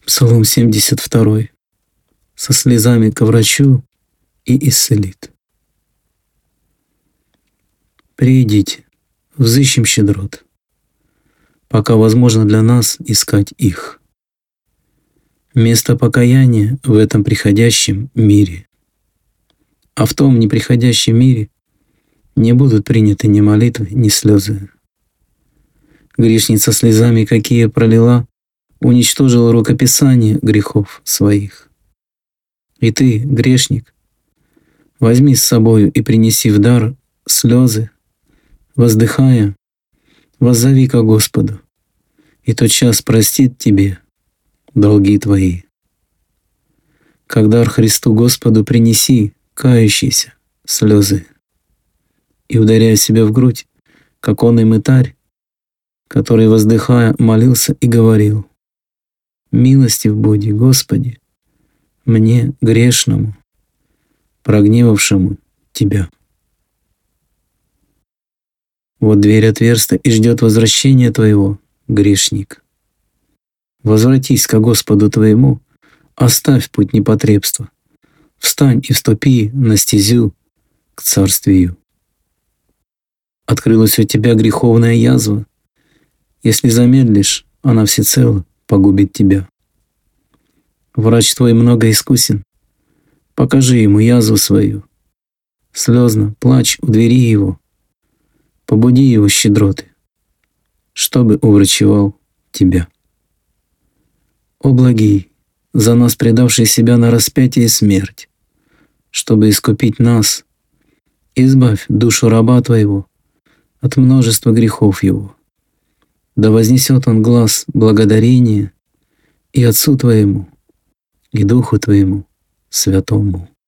Псалом 72. Со слезами ко врачу и исцелит. Приидите, взыщем щедрот, пока возможно для нас искать их. Место покаяния в этом приходящем мире. А в том неприходящем мире не будут приняты ни молитвы, ни слезы. Грешница слезами, какие пролила, уничтожила рукописание грехов своих. И ты, грешник, возьми с собою и принеси в дар слезы, воздыхая, воззови ко Господу, и тотчас простит тебе долги твои. Как дар Христу Господу принеси кающиеся слезы и, ударяя себя в грудь, как он и мытарь, который, воздыхая, молился и говорил: «Милостив буди, Господи, мне, грешному, прогневавшему Тебя». Вот дверь отверста и ждет возвращения твоего, грешник. Возвратись ко Господу твоему, оставь путь непотребства, встань и вступи на стезю к царствию. Открылась у тебя греховная язва. Если замедлишь, она всецело погубит тебя. Врач твой много искусен. Покажи ему язву свою. Слезно плачь у двери его. Побуди его щедроты, чтобы уврачевал тебя. О благий, за нас предавший себя на распятие и смерть, чтобы искупить нас, избавь душу раба твоего от множества грехов его. Да вознесет он глас благодарения и Отцу твоему, и Духу твоему Святому.